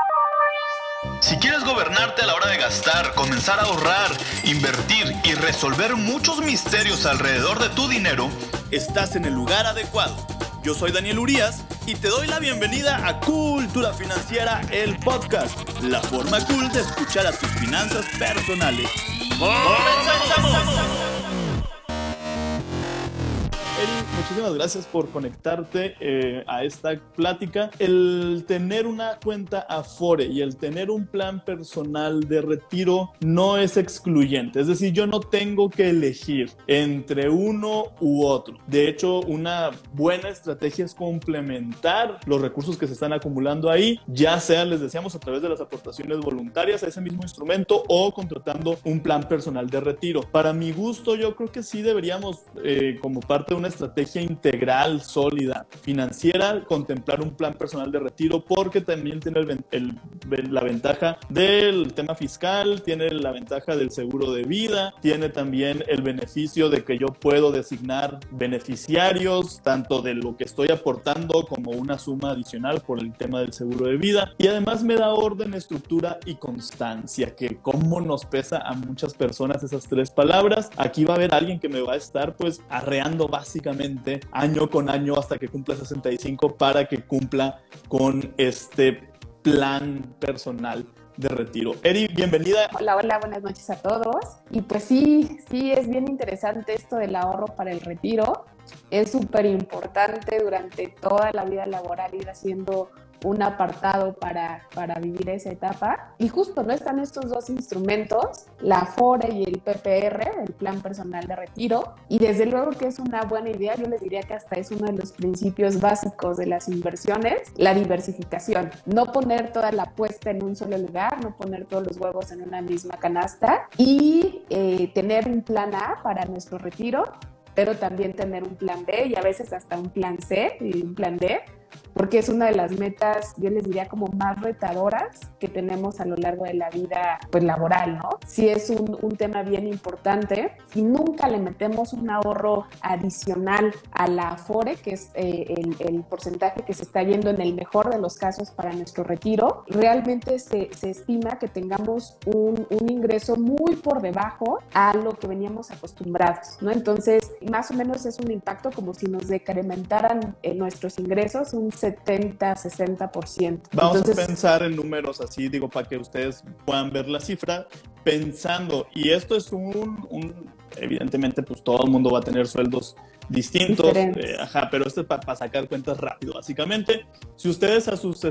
Si quieres gobernarte a la hora de gastar, comenzar a ahorrar, invertir y resolver muchos misterios alrededor de tu dinero, estás en el lugar adecuado. Yo soy Daniel Urías y te doy la bienvenida a Cultura Financiera, el podcast, la forma cool de escuchar a tus finanzas personales. ¡Comenzamos! Eri, muchísimas gracias por conectarte a esta plática. El tener una cuenta Afore y el tener un plan personal de retiro no es excluyente. Es decir, yo no tengo que elegir entre uno u otro. De hecho, una buena estrategia es complementar los recursos que se están acumulando ahí, ya sea, les decíamos, a través de las aportaciones voluntarias a ese mismo instrumento o contratando un plan personal de retiro. Para mi gusto, yo creo que sí deberíamos, como parte de una estrategia integral, sólida, financiera, contemplar un plan personal de retiro, porque también tiene la ventaja del tema fiscal, tiene la ventaja del seguro de vida, tiene también el beneficio de que yo puedo designar beneficiarios, tanto de lo que estoy aportando como una suma adicional por el tema del seguro de vida, y además me da orden, estructura y constancia, que cómo nos pesa a muchas personas esas tres palabras. Aquí va a haber alguien que me va a estar pues arreando básicamente año con año hasta que cumpla 65 para que cumpla con este plan personal de retiro. Eri, bienvenida. Hola, buenas noches a todos. Y pues sí, es bien interesante esto del ahorro para el retiro. Es súper importante durante toda la vida laboral ir haciendo un apartado para vivir esa etapa. Y justo, ¿no? Están estos dos instrumentos, la Afore y el PPR, el Plan Personal de Retiro. Y desde luego que es una buena idea, yo les diría que hasta es uno de los principios básicos de las inversiones, la diversificación. No poner toda la apuesta en un solo lugar, no poner todos los huevos en una misma canasta y tener un plan A para nuestro retiro, pero también tener un plan B y a veces hasta un plan C y un plan D, porque es una de las metas, yo les diría, como más retadoras que tenemos a lo largo de la vida pues laboral, ¿no? Sí es un tema bien importante. Si nunca le metemos un ahorro adicional a la Afore, que es el porcentaje que se está yendo en el mejor de los casos para nuestro retiro, realmente se estima que tengamos un ingreso muy por debajo a lo que veníamos acostumbrados, ¿no? Entonces, más o menos es un impacto como si nos decrementaran nuestros ingresos un 70-60%. Vamos a pensar en números así, digo, para que ustedes puedan ver la cifra, pensando, y esto es evidentemente, pues todo el mundo va a tener sueldos distintos, pero esto es para sacar cuentas rápido. Básicamente, si ustedes a sus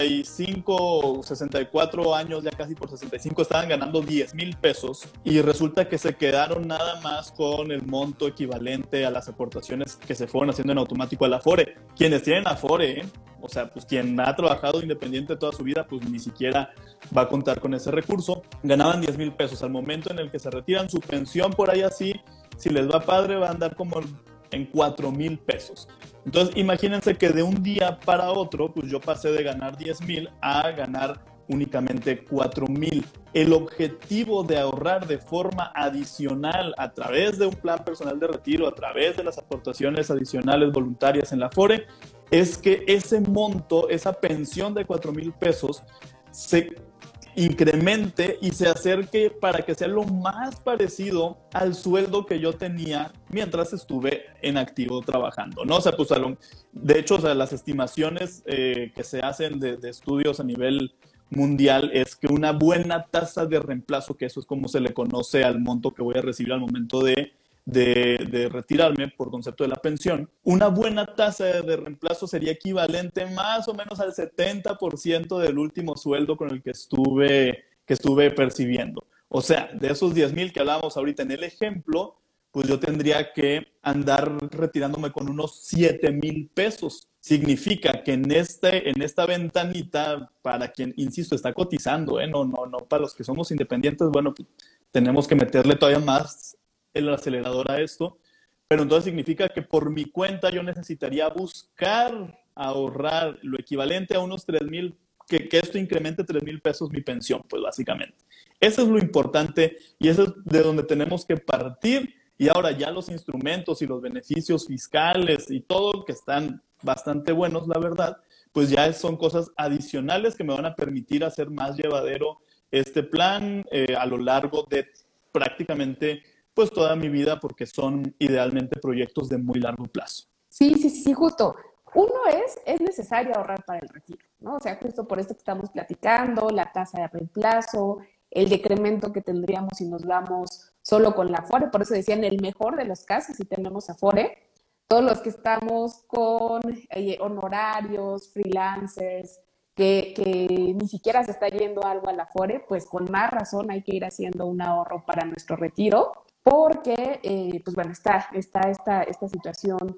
65 o 64 años, ya casi por 65, estaban ganando 10,000 pesos y resulta que se quedaron nada más con el monto equivalente a las aportaciones que se fueron haciendo en automático a la Afore. Quienes tienen Afore, o sea, pues quien ha trabajado independiente toda su vida, pues ni siquiera va a contar con ese recurso. Ganaban 10,000 pesos. Al momento en el que se retiran, su pensión por ahí así, si les va padre, va a andar como en 4,000 pesos. Entonces, imagínense que de un día para otro, pues yo pasé de ganar 10,000 a ganar únicamente 4,000. El objetivo de ahorrar de forma adicional a través de un plan personal de retiro, a través de las aportaciones adicionales voluntarias en la Afore, es que ese monto, esa pensión de 4,000 pesos, se incremente y se acerque para que sea lo más parecido al sueldo que yo tenía mientras estuve en activo trabajando, ¿no? O sea, pues de hecho, o sea, las estimaciones que se hacen de estudios a nivel mundial es que una buena tasa de reemplazo, que eso es como se le conoce al monto que voy a recibir al momento de retirarme por concepto de la pensión, una buena tasa de reemplazo sería equivalente más o menos al 70% del último sueldo con el que estuve percibiendo. O sea, de esos 10,000 que hablábamos ahorita en el ejemplo, pues yo tendría que andar retirándome con unos 7,000 pesos. Significa que en esta ventanita, para quien, insisto, está cotizando, no para los que somos independientes, bueno, pues tenemos que meterle todavía más el acelerador a esto, pero entonces significa que por mi cuenta yo necesitaría buscar ahorrar lo equivalente a unos 3,000, que esto incremente 3,000 pesos mi pensión, pues básicamente. Eso es lo importante y eso es de donde tenemos que partir. Y ahora ya los instrumentos y los beneficios fiscales y todo, que están bastante buenos, la verdad, pues ya son cosas adicionales que me van a permitir hacer más llevadero este plan a lo largo de prácticamente pues toda mi vida, porque son idealmente proyectos de muy largo plazo. Sí, justo. Uno es necesario ahorrar para el retiro, ¿no? O sea, justo por esto que estamos platicando, la tasa de reemplazo, el decremento que tendríamos si nos vamos solo con la Afore, por eso decía en el mejor de los casos, si tenemos Afore, todos los que estamos con honorarios, freelancers, que ni siquiera se está yendo algo a la Afore, pues con más razón hay que ir haciendo un ahorro para nuestro retiro, porque, pues bueno, está esta situación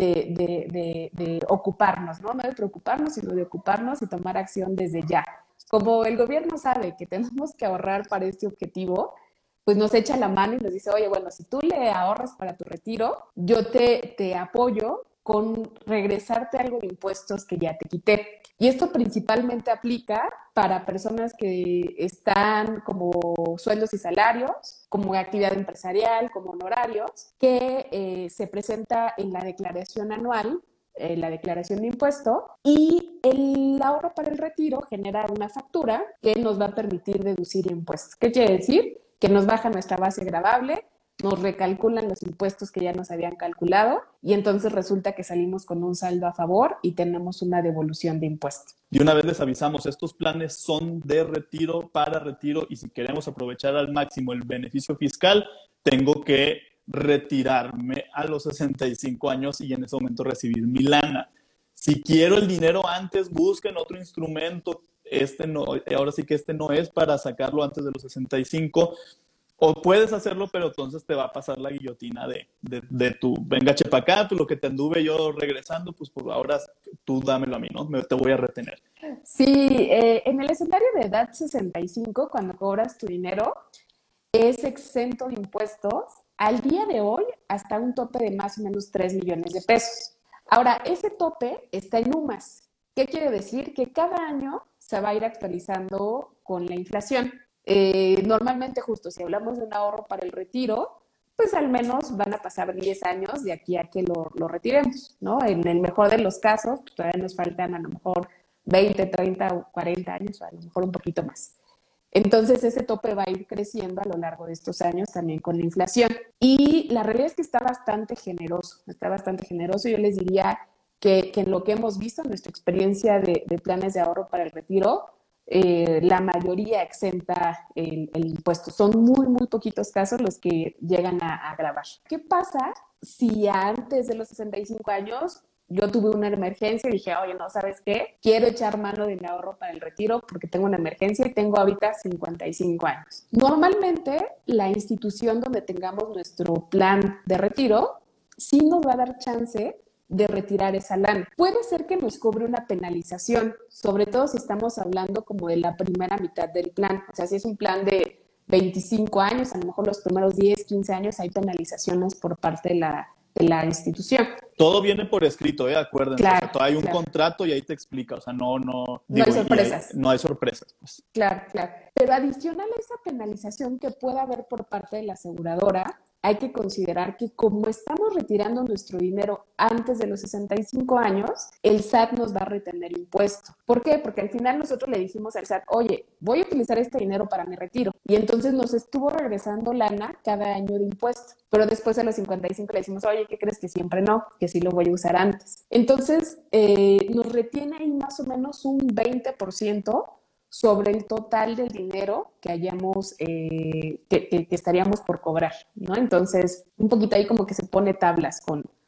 de ocuparnos, ¿no? No de preocuparnos, sino de ocuparnos y tomar acción desde ya. Como el gobierno sabe que tenemos que ahorrar para este objetivo, pues nos echa la mano y nos dice, oye, bueno, si tú le ahorras para tu retiro, yo te apoyo con regresarte algo de impuestos que ya te quité. Y esto principalmente aplica para personas que están como sueldos y salarios, como actividad empresarial, como honorarios, que se presenta en la declaración anual, la declaración de impuesto, y el ahorro para el retiro genera una factura que nos va a permitir deducir impuestos. ¿Qué quiere decir? Que nos baja nuestra base gravable, nos recalculan los impuestos que ya nos habían calculado y entonces resulta que salimos con un saldo a favor y tenemos una devolución de impuestos. Y una vez les avisamos, estos planes son de retiro para retiro y si queremos aprovechar al máximo el beneficio fiscal, tengo que retirarme a los 65 años y en ese momento recibir mi lana. Si quiero el dinero antes, busquen otro instrumento. Ahora sí que este no es para sacarlo antes de los 65. O puedes hacerlo, pero entonces te va a pasar la guillotina de tu, venga, chepa acá, pues lo que te anduve yo regresando, pues por ahora tú dámelo a mí, ¿no? Te voy a retener. Sí, en el escenario de edad 65, cuando cobras tu dinero, es exento de impuestos al día de hoy hasta un tope de más o menos 3 millones de pesos. Ahora, ese tope está en UMAS. ¿Qué quiere decir? Que cada año se va a ir actualizando con la inflación. Normalmente, justo si hablamos de un ahorro para el retiro, pues al menos van a pasar 10 años de aquí a que lo retiremos, ¿no? En el mejor de los casos, pues todavía nos faltan a lo mejor 20, 30 o 40 años, o a lo mejor un poquito más. Entonces ese tope va a ir creciendo a lo largo de estos años también con la inflación. Y la realidad es que está bastante generoso. Yo les diría que en lo que hemos visto, en nuestra experiencia de planes de ahorro para el retiro, la mayoría exenta el impuesto. Son muy poquitos casos los que llegan a agravar. ¿Qué pasa si antes de los 65 años yo tuve una emergencia y dije, oye, no, ¿sabes qué? Quiero echar mano de mi ahorro para el retiro porque tengo una emergencia y tengo ahorita 55 años? Normalmente, la institución donde tengamos nuestro plan de retiro sí nos va a dar chance de retirar esa lana. Puede ser que nos cobre una penalización, sobre todo si estamos hablando como de la primera mitad del plan. O sea, si es un plan de 25 años, a lo mejor los primeros 10, 15 años hay penalizaciones por parte de la institución. Todo viene por escrito, acuérdense. Claro, o sea, hay un contrato y ahí te explica. O sea, no hay sorpresas. No hay sorpresas. Pues. Claro. Pero adicional a esa penalización que pueda haber por parte de la aseguradora, hay que considerar que como estamos retirando nuestro dinero antes de los 65 años, el SAT nos va a retener impuesto. ¿Por qué? Porque al final nosotros le dijimos al SAT, oye, voy a utilizar este dinero para mi retiro. Y entonces nos estuvo regresando lana cada año de impuesto. Pero después a los 55 le decimos, oye, ¿qué crees? Que siempre no, que sí lo voy a usar antes. Entonces nos retiene ahí más o menos un 20% sobre el total del dinero que hayamos, que estaríamos por cobrar, ¿no? Entonces, un poquito ahí como que se pone tablas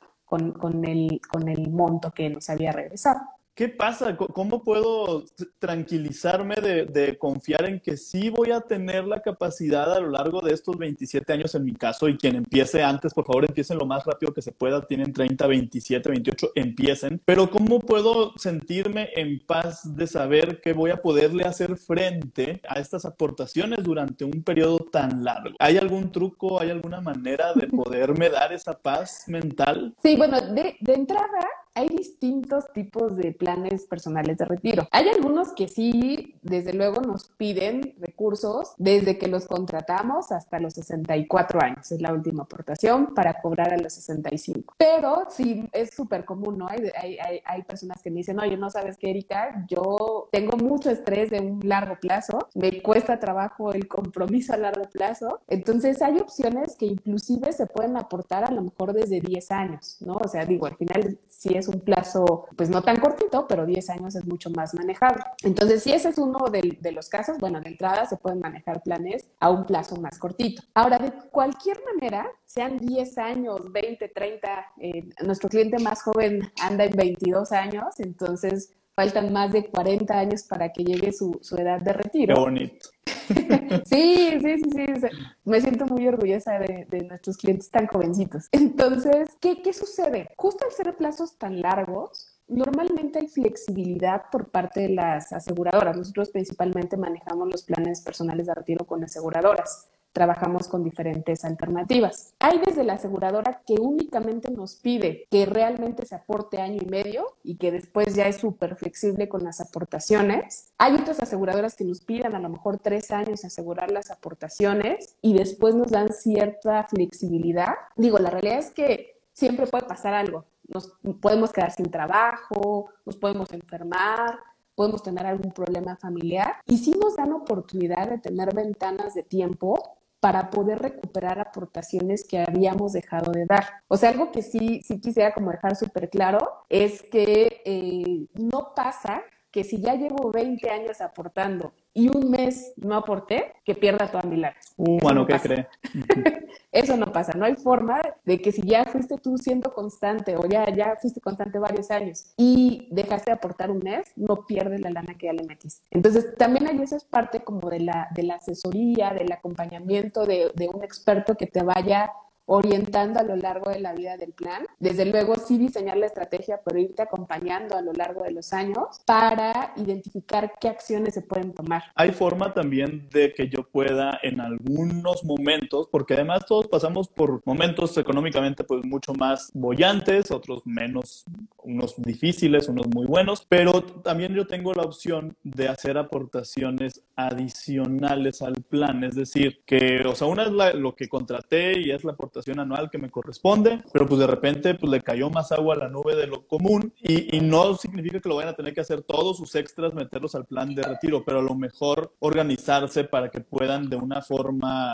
con el monto que nos había regresado. ¿Qué pasa? ¿Cómo puedo tranquilizarme de confiar en que sí voy a tener la capacidad a lo largo de estos 27 años en mi caso? Y quien empiece antes, por favor, empiecen lo más rápido que se pueda. Tienen 30, 27, 28, empiecen. Pero ¿cómo puedo sentirme en paz de saber que voy a poderle hacer frente a estas aportaciones durante un periodo tan largo? ¿Hay algún truco, hay alguna manera de poderme dar esa paz mental? Sí, bueno, de entrada hay distintos tipos de planes personales de retiro. Hay algunos que sí, desde luego, nos piden recursos desde que los contratamos hasta los 64 años. Es la última aportación para cobrar a los 65. Pero sí, es súper común, ¿no? Hay personas que me dicen, oye, no sabes qué, Erika, yo tengo mucho estrés de un largo plazo, me cuesta trabajo el compromiso a largo plazo. Entonces, hay opciones que inclusive se pueden aportar a lo mejor desde 10 años, ¿no? O sea, digo, al final sí es un plazo, pues no tan cortito, pero 10 años es mucho más manejable. Entonces, si ese es uno de los casos, bueno, de entrada se pueden manejar planes a un plazo más cortito. Ahora, de cualquier manera, sean 10 años, 20, 30, nuestro cliente más joven anda en 22 años, entonces faltan más de 40 años para que llegue su edad de retiro. Qué bonito. Sí. Me siento muy orgullosa de nuestros clientes tan jovencitos. Entonces, ¿qué sucede? Justo al ser plazos tan largos, normalmente hay flexibilidad por parte de las aseguradoras. Nosotros principalmente manejamos los planes personales de retiro con aseguradoras. Trabajamos con diferentes alternativas. Hay desde la aseguradora que únicamente nos pide que realmente se aporte año y medio y que después ya es súper flexible con las aportaciones. Hay otras aseguradoras que nos piden a lo mejor 3 años asegurar las aportaciones y después nos dan cierta flexibilidad. Digo, la realidad es que siempre puede pasar algo. Nos podemos quedar sin trabajo, nos podemos enfermar, podemos tener algún problema familiar y sí nos dan oportunidad de tener ventanas de tiempo para poder recuperar aportaciones que habíamos dejado de dar. O sea, algo que sí quisiera como dejar súper claro es que no pasa que si ya llevo 20 años aportando y un mes no aporté, que pierda toda mi lana. Bueno, ¿qué cree? Eso no pasa. No hay forma de que si ya fuiste tú siendo constante o ya fuiste constante varios años y dejaste de aportar un mes, no pierdes la lana que ya le metiste. Entonces, también ahí eso es parte como de la asesoría, del acompañamiento de un experto que te vaya orientando a lo largo de la vida del plan. Desde luego, sí diseñar la estrategia, pero irte acompañando a lo largo de los años para identificar qué acciones se pueden tomar. Hay forma también de que yo pueda en algunos momentos, porque además todos pasamos por momentos económicamente pues mucho más bollantes, otros menos, unos difíciles, unos muy buenos, pero también yo tengo la opción de hacer aportaciones adicionales al plan, es decir, que, o sea, una es lo que contraté y es la aportación anual que me corresponde, pero pues de repente pues le cayó más agua a la nube de lo común y no significa que lo vayan a tener que hacer todos sus extras, meterlos al plan de retiro, pero a lo mejor organizarse para que puedan de una forma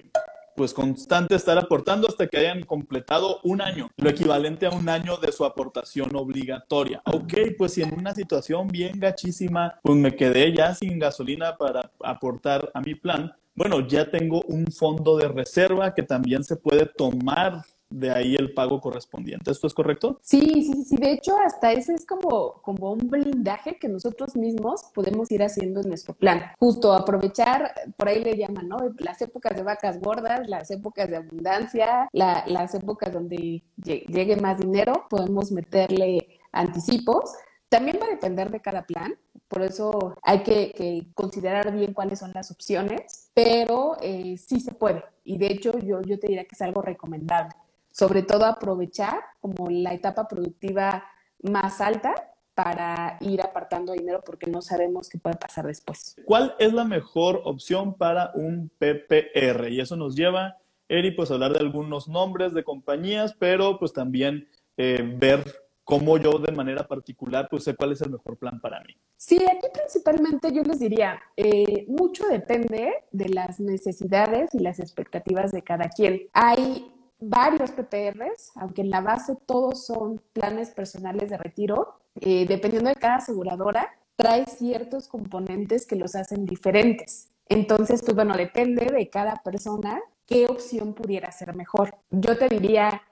pues constante estar aportando hasta que hayan completado un año, lo equivalente a un año de su aportación obligatoria. Ok, pues si en una situación bien gachísima pues me quedé ya sin gasolina para aportar a mi plan, bueno, ya tengo un fondo de reserva que también se puede tomar de ahí el pago correspondiente. ¿Esto es correcto? Sí. De hecho, hasta ese es como un blindaje que nosotros mismos podemos ir haciendo en nuestro plan. Justo aprovechar, por ahí le llaman, ¿no? Las épocas de vacas gordas, las épocas de abundancia, las épocas donde llegue más dinero, podemos meterle anticipos. También va a depender de cada plan, por eso hay que considerar bien cuáles son las opciones, pero sí se puede. Y de hecho yo te diría que es algo recomendable. Sobre todo aprovechar como la etapa productiva más alta para ir apartando dinero porque no sabemos qué puede pasar después. ¿Cuál es la mejor opción para un PPR? Y eso nos lleva, Eri, pues a hablar de algunos nombres de compañías, pero pues también ver cómo yo de manera particular pues sé cuál es el mejor plan para mí. Sí, aquí principalmente yo les diría, mucho depende de las necesidades y las expectativas de cada quien. Hay varios PPRs, aunque en la base todos son planes personales de retiro, dependiendo de cada aseguradora, trae ciertos componentes que los hacen diferentes. Entonces, pues bueno, depende de cada persona qué opción pudiera ser mejor. Yo te diría,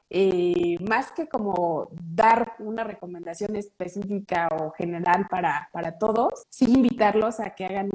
más que como dar una recomendación específica o general para todos, sí invitarlos a que hagan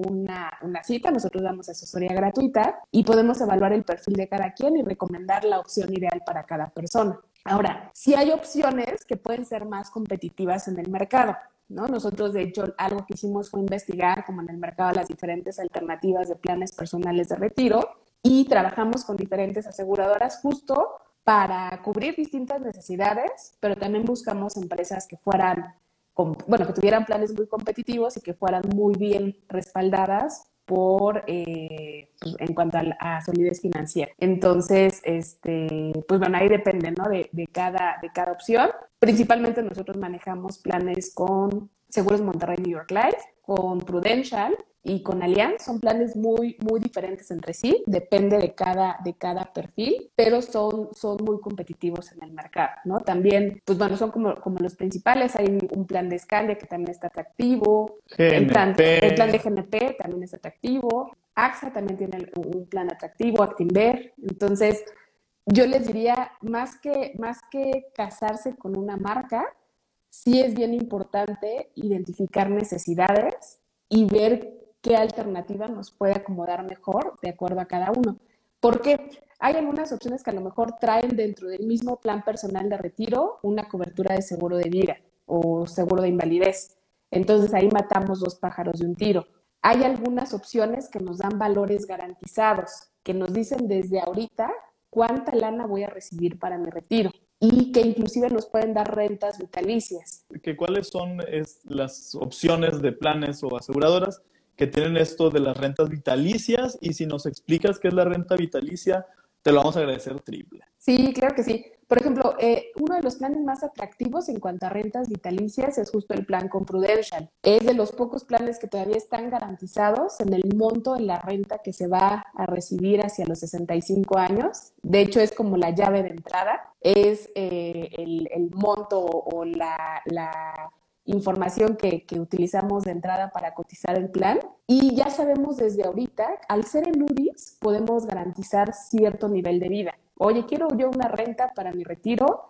una cita. Nosotros damos asesoría gratuita y podemos evaluar el perfil de cada quien y recomendar la opción ideal para cada persona. Ahora, sí hay opciones que pueden ser más competitivas en el mercado, ¿no? Nosotros, de hecho, algo que hicimos fue investigar como en el mercado las diferentes alternativas de planes personales de retiro y trabajamos con diferentes aseguradoras justo para cubrir distintas necesidades, pero también buscamos empresas que fueran, que tuvieran planes muy competitivos y que fueran muy bien respaldadas en cuanto a solidez financiera. Entonces, pues bueno, ahí depende, ¿no? de cada opción. Principalmente nosotros manejamos planes con Seguros Monterrey New York Life, con Prudential y con Allianz. Son planes muy, muy diferentes entre sí, depende de cada perfil, pero son muy competitivos en el mercado, ¿no? También, pues bueno, son como los principales. Hay un plan de Scandia que también está atractivo. El plan de GNP también es atractivo. AXA también tiene un plan atractivo, Actinver. Entonces, yo les diría, más que casarse con una marca, sí es bien importante identificar necesidades y ver qué alternativa nos puede acomodar mejor de acuerdo a cada uno. Porque hay algunas opciones que a lo mejor traen dentro del mismo plan personal de retiro una cobertura de seguro de vida o seguro de invalidez. Entonces ahí matamos 2 pájaros de un tiro. Hay algunas opciones que nos dan valores garantizados, que nos dicen desde ahorita cuánta lana voy a recibir para mi retiro y que inclusive nos pueden dar rentas vitalicias. ¿Cuáles son las opciones de planes o aseguradoras que tienen esto de las rentas vitalicias? Y si nos explicas qué es la renta vitalicia, te lo vamos a agradecer triple. Sí, claro que sí. Por ejemplo, uno de los planes más atractivos en cuanto a rentas vitalicias es justo el plan con Prudential. Es de los pocos planes que todavía están garantizados en el monto de la renta que se va a recibir hacia los 65 años. De hecho, es como la llave de entrada. Es el monto o la información que utilizamos de entrada para cotizar el plan. Y ya sabemos desde ahorita, al ser en UDIs, podemos garantizar cierto nivel de vida. Oye, quiero yo una renta para mi retiro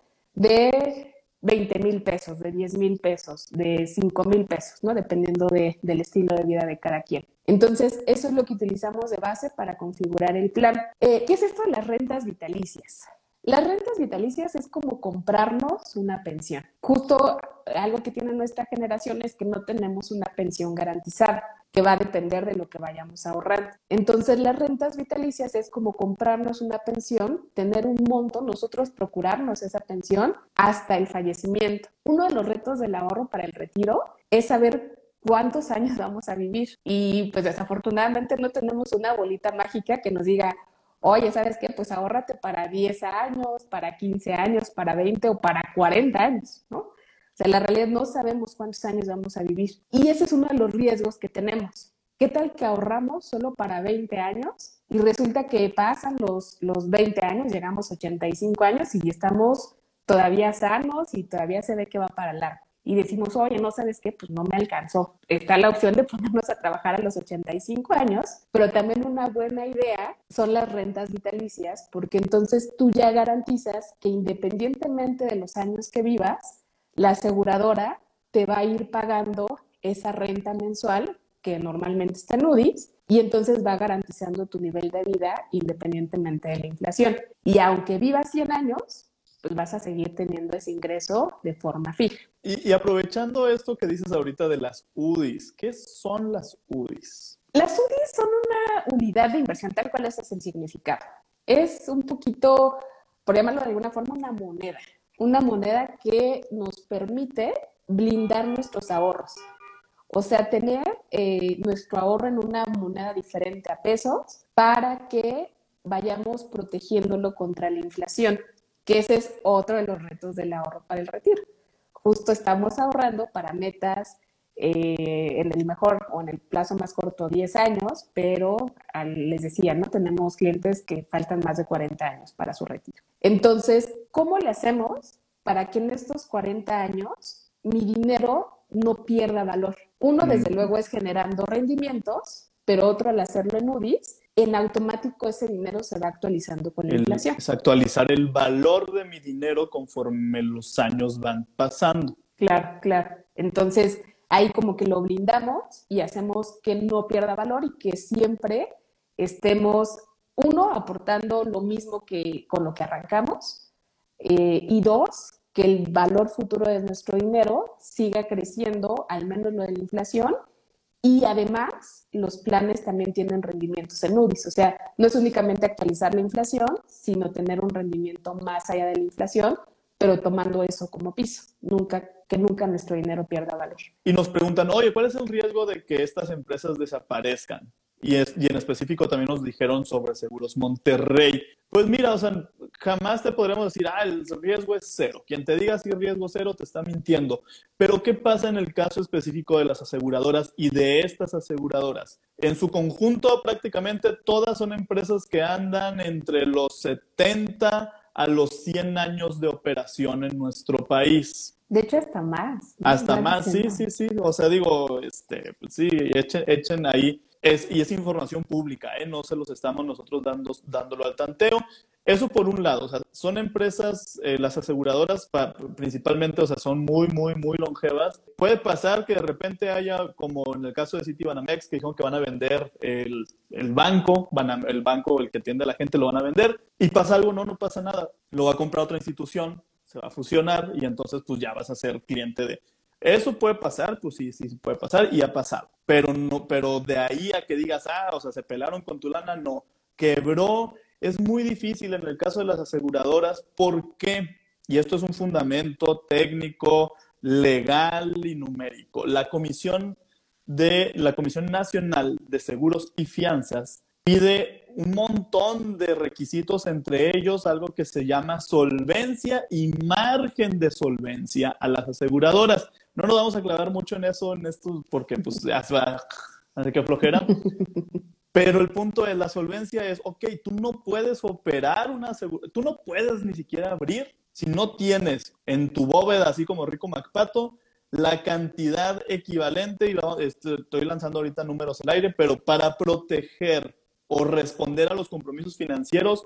de 20,000 pesos, de 10,000 pesos, de 5,000 pesos, ¿no? Dependiendo del estilo de vida de cada quien. Entonces, eso es lo que utilizamos de base para configurar el plan. ¿Qué es esto de las rentas vitalicias? Las rentas vitalicias es como comprarnos una pensión. Justo algo que tiene nuestra generación es que no tenemos una pensión garantizada, que va a depender de lo que vayamos ahorrando. Entonces, las rentas vitalicias es como comprarnos una pensión, tener un monto, nosotros procurarnos esa pensión hasta el fallecimiento. Uno de los retos del ahorro para el retiro es saber cuántos años vamos a vivir. Y pues desafortunadamente no tenemos una bolita mágica que nos diga, oye, ¿sabes qué? Pues ahórrate para 10 años, para 15 años, para 20 o para 40 años, ¿no? O sea, la realidad no sabemos cuántos años vamos a vivir. Y ese es uno de los riesgos que tenemos. ¿Qué tal que ahorramos solo para 20 años y resulta que pasan los 20 años, llegamos a 85 años y estamos todavía sanos y todavía se ve que va para largo? Y decimos, oye, ¿no sabes qué? Pues no me alcanzó. Está la opción de ponernos a trabajar a los 85 años, pero también una buena idea son las rentas vitalicias, porque entonces tú ya garantizas que independientemente de los años que vivas, la aseguradora te va a ir pagando esa renta mensual que normalmente está en UDIs y entonces va garantizando tu nivel de vida independientemente de la inflación. Y aunque vivas 100 años, pues vas a seguir teniendo ese ingreso de forma fija. Y aprovechando esto que dices ahorita de las UDIs, ¿qué son las UDIs? Las UDIs son una unidad de inversión, tal cual ese es el significado. Es un poquito, por llamarlo de alguna forma, una moneda que nos permite blindar nuestros ahorros. O sea, tener nuestro ahorro en una moneda diferente a pesos para que vayamos protegiéndolo contra la inflación, que ese es otro de los retos del ahorro para el retiro. Justo estamos ahorrando para metas en el mejor o en el plazo más corto 10 años, pero les decía, no tenemos clientes que faltan más de 40 años para su retiro. Entonces, ¿cómo le hacemos para que en estos 40 años mi dinero no pierda valor? Uno, desde luego, es generando rendimientos, pero otro, al hacerlo en UDIs, en automático ese dinero se va actualizando con la inflación. Es actualizar el valor de mi dinero conforme los años van pasando. Claro, claro. Entonces, ahí como que lo blindamos y hacemos que no pierda valor y que siempre estemos, uno, aportando lo mismo que con lo que arrancamos, y dos, que el valor futuro de nuestro dinero siga creciendo, al menos lo de la inflación, Y además, los planes también tienen rendimientos en UDIs, o sea, no es únicamente actualizar la inflación, sino tener un rendimiento más allá de la inflación, pero tomando eso como piso, que nunca nuestro dinero pierda valor. Y nos preguntan, oye, ¿cuál es el riesgo de que estas empresas desaparezcan? Y en específico también nos dijeron sobre Seguros Monterrey. Pues mira, o sea, jamás te podremos decir, el riesgo es cero. Quien te diga si es riesgo cero te está mintiendo. Pero ¿qué pasa en el caso específico de las aseguradoras y de estas aseguradoras? En su conjunto, prácticamente todas son empresas que andan entre los 70 a los 100 años de operación en nuestro país. De hecho, hasta más, ¿no? Hasta más, sí. O sea, digo, pues sí, echen ahí. Y es información pública, no se los estamos nosotros dándolo al tanteo. Eso por un lado, o sea, son empresas, las aseguradoras principalmente, o sea, son muy, muy, muy longevas. Puede pasar que de repente haya, como en el caso de Citibanamex, que dijeron que van a vender el banco, el banco, el que atiende a la gente, lo van a vender, y pasa algo, no pasa nada. Lo va a comprar otra institución, se va a fusionar, y entonces pues ya vas a ser cliente de... Eso puede pasar, pues sí puede pasar y ha pasado. Pero de ahí a que digas, o sea, se pelaron con tu lana, no. Quebró, es muy difícil en el caso de las aseguradoras. ¿Por qué? Y esto es un fundamento técnico, legal y numérico. La Comisión Nacional de Seguros y Fianzas pide un montón de requisitos, entre ellos algo que se llama solvencia y margen de solvencia a las aseguradoras. No nos vamos a clavar mucho en esto, porque pues ya se va, así que flojera. Pero el punto de la solvencia es, tú no puedes operar tú no puedes ni siquiera abrir si no tienes en tu bóveda, así como Rico MacPato, la cantidad equivalente, y estoy lanzando ahorita números al aire, pero para proteger o responder a los compromisos financieros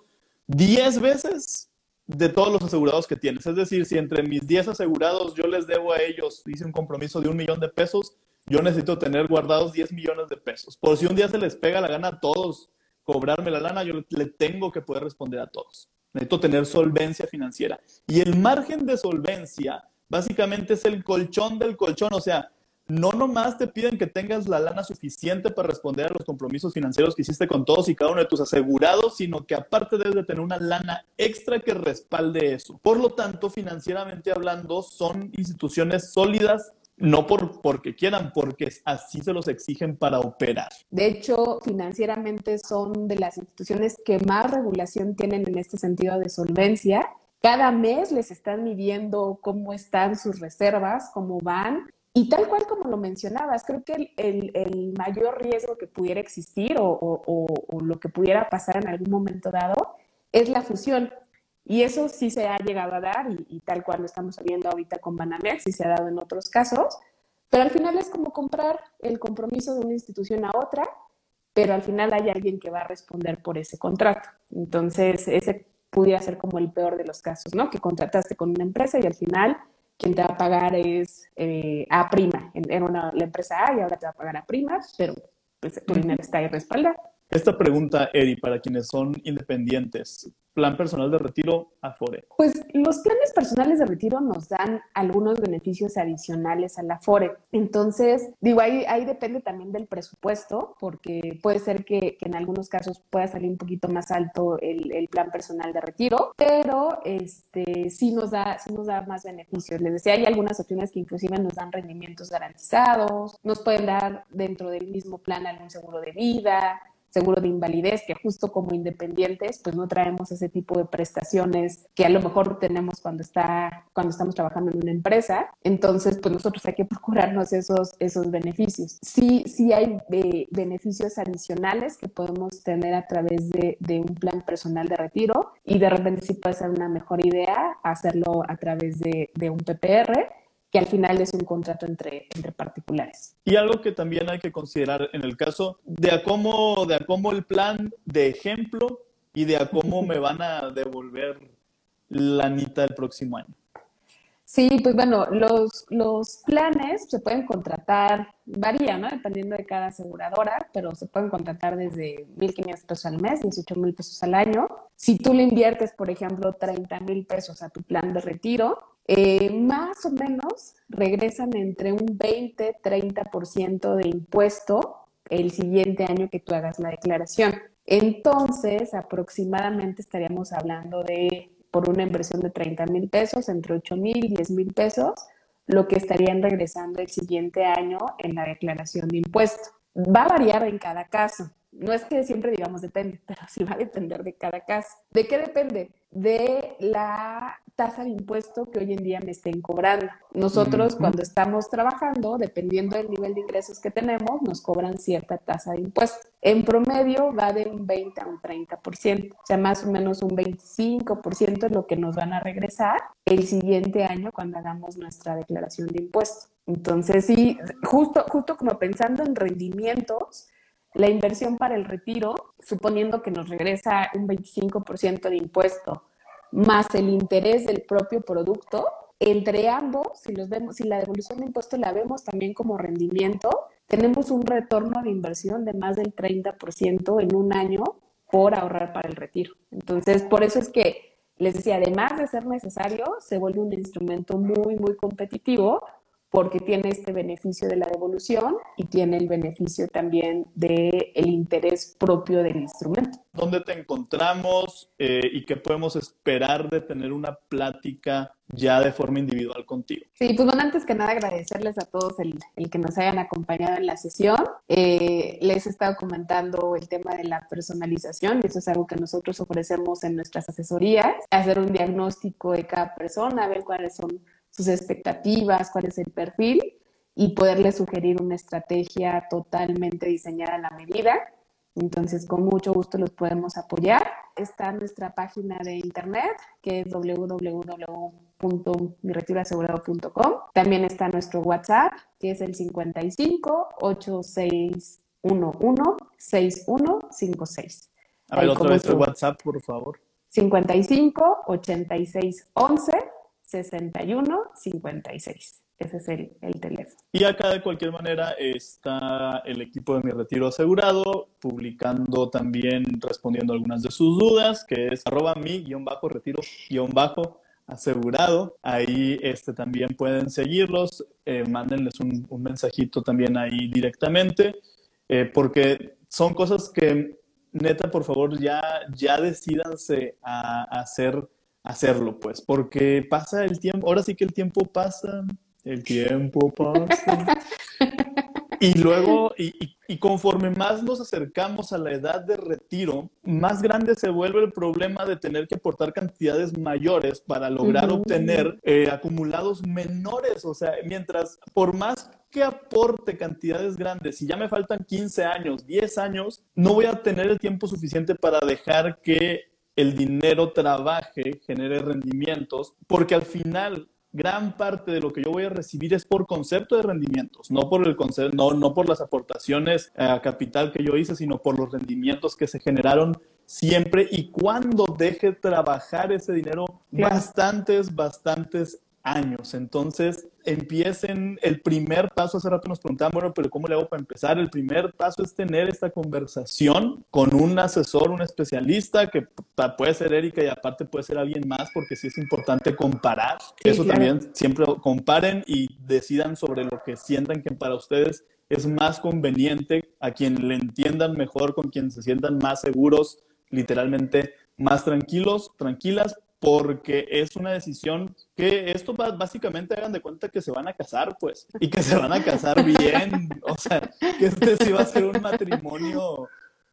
10 veces de todos los asegurados que tienes. Es decir, si entre mis 10 asegurados yo les debo a ellos, hice un compromiso de $1 millón, yo necesito tener guardados 10 millones de pesos. Por si un día se les pega la gana a todos cobrarme la lana, yo le tengo que poder responder a todos. Necesito tener solvencia financiera. Y el margen de solvencia básicamente es el colchón del colchón, o sea, no nomás te piden que tengas la lana suficiente para responder a los compromisos financieros que hiciste con todos y cada uno de tus asegurados, sino que aparte debes de tener una lana extra que respalde eso. Por lo tanto, financieramente hablando, son instituciones sólidas, no porque quieran, porque así se los exigen para operar. De hecho, financieramente son de las instituciones que más regulación tienen en este sentido de solvencia. Cada mes les están midiendo cómo están sus reservas, cómo van. Y tal cual como lo mencionabas, creo que el mayor riesgo que pudiera existir o lo que pudiera pasar en algún momento dado es la fusión. Y eso sí se ha llegado a dar y tal cual lo estamos viendo ahorita con Banamex y se ha dado en otros casos. Pero al final es como comprar el compromiso de una institución a otra, pero al final hay alguien que va a responder por ese contrato. Entonces ese pudiera ser como el peor de los casos, ¿no? Que contrataste con una empresa y al final quien te va a pagar es A'. Era la empresa A y ahora te va a pagar A', pero pues, tu dinero está ahí respaldado. Esta pregunta, Eri, para quienes son independientes, ¿plan personal de retiro, Afore? Pues los planes personales de retiro nos dan algunos beneficios adicionales a la Afore. Entonces, digo, ahí depende también del presupuesto, porque puede ser que en algunos casos pueda salir un poquito más alto el plan personal de retiro, pero sí nos da más beneficios. Les decía, hay algunas opciones que inclusive nos dan rendimientos garantizados, nos pueden dar dentro del mismo plan algún seguro de vida, seguro de invalidez, que justo como independientes pues no traemos ese tipo de prestaciones que a lo mejor tenemos cuando estamos trabajando en una empresa. Entonces pues nosotros hay que procurarnos esos beneficios. Sí hay beneficios adicionales que podemos tener a través de un plan personal de retiro y de repente sí puede ser una mejor idea hacerlo a través de un PPR, que al final es un contrato entre particulares. Y algo que también hay que considerar en el caso de a cómo el plan de ejemplo y de a cómo me van a devolver la anita el próximo año. Sí, pues bueno, los planes se pueden contratar, varía, ¿no? Dependiendo de cada aseguradora, pero se pueden contratar desde 1,500 pesos al mes, 18,000 pesos al año. Si tú le inviertes, por ejemplo, 30,000 pesos a tu plan de retiro, más o menos regresan entre un 20-30% de impuesto el siguiente año que tú hagas la declaración. Entonces, aproximadamente estaríamos hablando de, por una inversión de 30,000 pesos, entre 8,000 y 10,000 pesos, lo que estarían regresando el siguiente año en la declaración de impuesto. Va a variar en cada caso. No es que siempre digamos depende, pero sí va a depender de cada caso. ¿De qué depende? De la tasa de impuesto que hoy en día me estén cobrando. Nosotros cuando estamos trabajando, dependiendo del nivel de ingresos que tenemos, nos cobran cierta tasa de impuesto. En promedio va de un 20 a un 30%, o sea, más o menos un 25% es lo que nos van a regresar el siguiente año cuando hagamos nuestra declaración de impuestos. Entonces, sí, justo como pensando en rendimientos, la inversión para el retiro, suponiendo que nos regresa un 25% de impuesto, más el interés del propio producto, entre ambos, si la devolución de impuesto la vemos también como rendimiento, tenemos un retorno de inversión de más del 30% en un año por ahorrar para el retiro. Entonces, por eso es que les decía, además de ser necesario, se vuelve un instrumento muy, muy competitivo, porque tiene este beneficio de la devolución y tiene el beneficio también del interés propio del instrumento. ¿Dónde te encontramos y qué podemos esperar de tener una plática ya de forma individual contigo? Sí, pues bueno, antes que nada agradecerles a todos el que nos hayan acompañado en la sesión. Les he estado comentando el tema de la personalización, y eso es algo que nosotros ofrecemos en nuestras asesorías, hacer un diagnóstico de cada persona, ver cuáles son sus expectativas, cuál es el perfil y poderle sugerir una estrategia totalmente diseñada a la medida. Entonces, con mucho gusto los podemos apoyar. Está nuestra página de internet, que es www.miretiroasegurado.com. También está nuestro WhatsApp, que es el 55-8611-6156. A ver, otra vez el WhatsApp, por favor. 55-8611-6156. Ese es el teléfono. Y acá de cualquier manera está el equipo de Mi Retiro Asegurado publicando también, respondiendo algunas de sus dudas, que es @mi-retiro-asegurado. Ahí también pueden seguirlos, mándenles un mensajito también ahí directamente, porque son cosas que neta, por favor, ya decídanse a hacerlo, pues, porque pasa el tiempo, ahora sí que el tiempo pasa. Y luego, y conforme más nos acercamos a la edad de retiro, más grande se vuelve el problema de tener que aportar cantidades mayores para lograr obtener acumulados menores. O sea, mientras, por más que aporte cantidades grandes, si ya me faltan 15 años, 10 años, no voy a tener el tiempo suficiente para dejar que el dinero trabaje, genere rendimientos, porque al final gran parte de lo que yo voy a recibir es por concepto de rendimientos, no por el concepto, no por las aportaciones a capital que yo hice, sino por los rendimientos que se generaron siempre y cuando deje trabajar ese dinero bastantes años. Entonces, empiecen. El primer paso, hace rato nos preguntaban, bueno, pero ¿cómo le hago para empezar? El primer paso es tener esta conversación con un asesor, un especialista, que puede ser Erika y aparte puede ser alguien más, porque sí es importante comparar. Sí, eso claro. También siempre comparen y decidan sobre lo que sientan que para ustedes es más conveniente, a quien le entiendan mejor, con quien se sientan más seguros, literalmente más tranquilos, tranquilas, porque es una decisión que esto básicamente hagan de cuenta que se van a casar, pues, y que se van a casar bien, o sea, que sí va a ser un matrimonio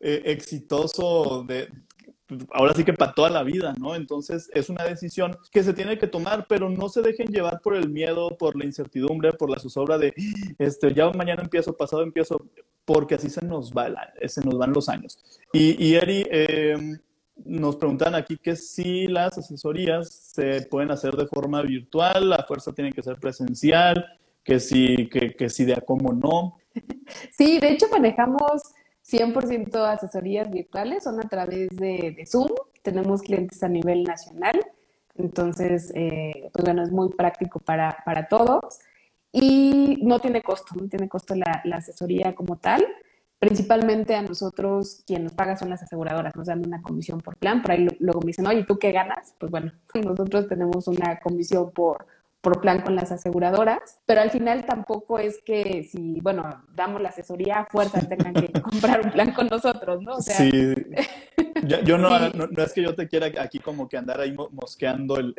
exitoso ahora sí que para toda la vida, ¿no? Entonces es una decisión que se tiene que tomar, pero no se dejen llevar por el miedo, por la incertidumbre, por la zozobra de ya mañana empiezo, pasado empiezo, porque así se nos van los años. Y Eri, nos preguntan aquí que si las asesorías se pueden hacer de forma virtual, a fuerza tienen que ser presencial, que si de a cómo no. Sí, de hecho manejamos 100% asesorías virtuales, son a través de Zoom, tenemos clientes a nivel nacional, entonces, pues bueno, es muy práctico para todos y no tiene costo la asesoría como tal. Principalmente a nosotros, quien nos paga son las aseguradoras, nos dan una comisión por plan, por ahí luego me dicen, oye, ¿tú qué ganas? Pues bueno, nosotros tenemos una comisión por por plan con las aseguradoras, pero al final tampoco es que si, bueno, damos la asesoría a fuerzas tengan que comprar un plan con nosotros, ¿no? O sea, sí. Yo no, sí. no es que yo te quiera aquí como que andar ahí mosqueando el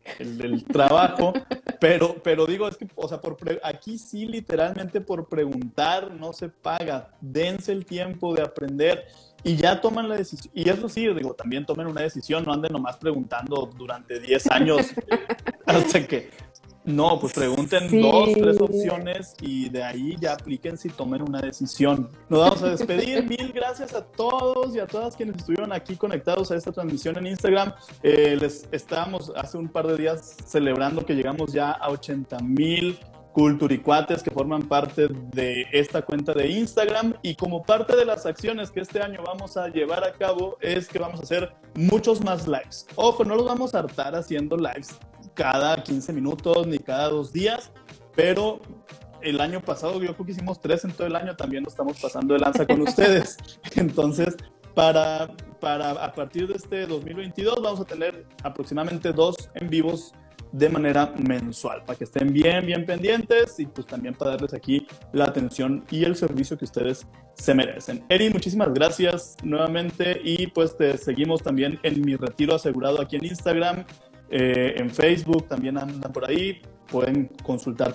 trabajo, pero digo, es que, o sea, aquí sí literalmente por preguntar no se paga. Dense el tiempo de aprender y ya toman la decisión. Y eso sí, digo, también tomen una decisión, no anden nomás preguntando durante 10 años hasta que... No, pues pregunten Sí. 2, 3 opciones y de ahí ya aplíquense y tomen una decisión. Nos vamos a despedir. Mil gracias a todos y a todas quienes estuvieron aquí conectados a esta transmisión en Instagram. Les estábamos hace un par de días celebrando que llegamos ya a 80,000 culturicuates que forman parte de esta cuenta de Instagram, y como parte de las acciones que este año vamos a llevar a cabo es que vamos a hacer muchos más lives. Ojo, no los vamos a hartar haciendo lives cada 15 minutos ni cada 2 días, pero el año pasado yo creo que hicimos 3 en todo el año, también nos estamos pasando de lanza con ustedes. Entonces, para a partir de este 2022 vamos a tener aproximadamente 2 en vivos de manera mensual, para que estén bien pendientes y pues también para darles aquí la atención y el servicio que ustedes se merecen. Eri, muchísimas gracias nuevamente y pues te seguimos también en Mi Retiro Asegurado aquí en Instagram, en Facebook también andan por ahí. Pueden consultar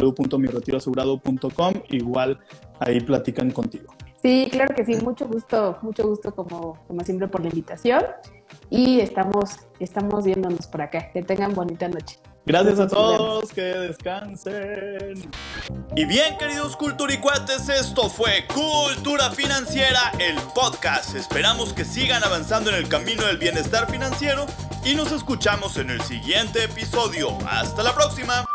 www.miretiroasegurado.com, igual ahí platican contigo. Sí, claro que sí, mucho gusto como siempre por la invitación y estamos viéndonos por acá. Que tengan bonita noche. Gracias a todos, que descansen. Y bien, queridos culturicuates, esto fue Cultura Financiera, el podcast. Esperamos que sigan avanzando en el camino del bienestar financiero y nos escuchamos en el siguiente episodio. ¡Hasta la próxima!